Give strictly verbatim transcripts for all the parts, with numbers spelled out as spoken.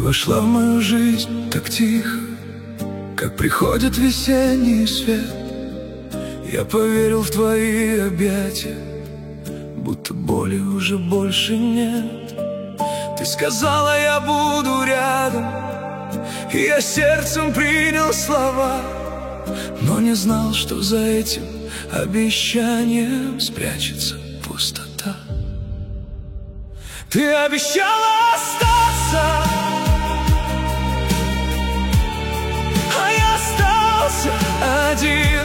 вошла в мою жизнь так тихо, как приходит весенний свет. Я поверил в твои объятия, будто боли уже больше нет. Ты сказала, я буду рядом, и я сердцем принял слова, но не знал, что за этим обещанием спрячется пустота. Ты обещала остаться, а я остался один.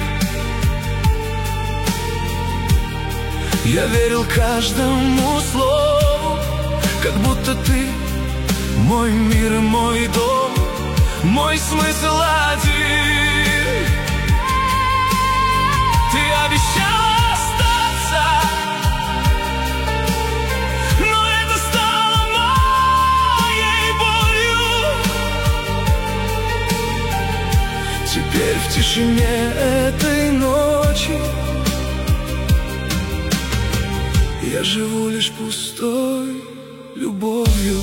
Я верил каждому слову, как будто ты мой мир и мой дом, мой смысл один. Ты обещала остаться, но это стало моей болью. Теперь в тишине этой ночи я живу лишь пустой любовью.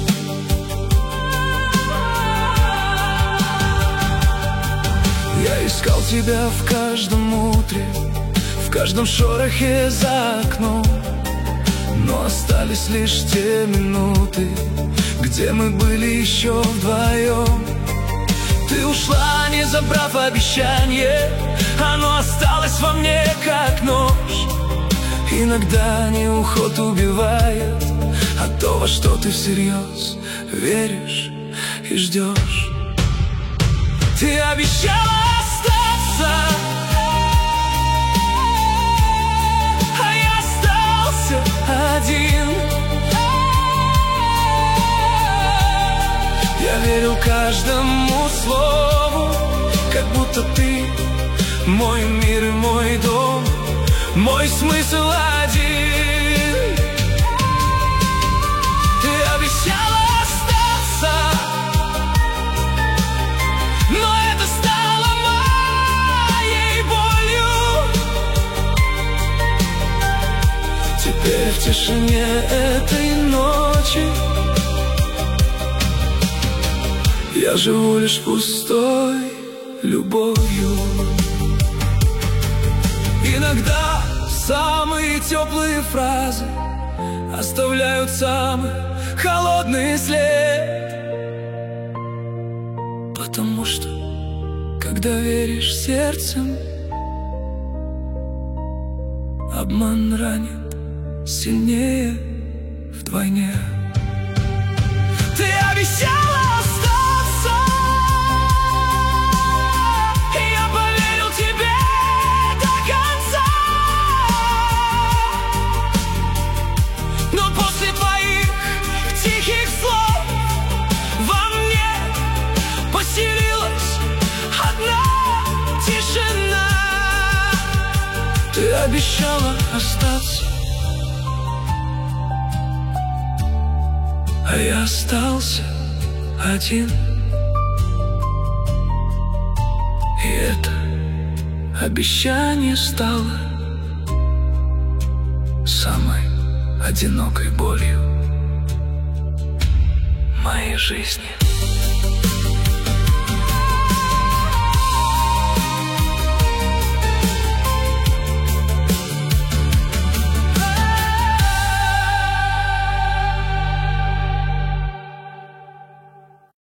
Я искал тебя в каждом утре, в каждом шорохе за окном, но остались лишь те минуты, где мы были еще вдвоем. Ты ушла, не забрав обещание, оно осталось во мне как нож. Иногда не уход убивает, а то, во что ты всерьез веришь и ждешь. Ты обещала остаться, а я остался один. Я верил каждому слову, как будто ты мой мир и мой дом, мой смысл один. Ты обещала остаться, но это стало моей болью. Теперь в тишине этой ночи я живу лишь пустой любовью. Иногда самые теплые фразы оставляют самый холодный след, потому что, когда веришь сердцем, обман ранит сильнее вдвойне. Ты обещала остаться, и я поверил тебе до конца. Но после твоих тихих слов во мне поселилась одна тишина. Ты обещала остаться, а я остался один. И это обещание стало самой одинокой болью моей жизни.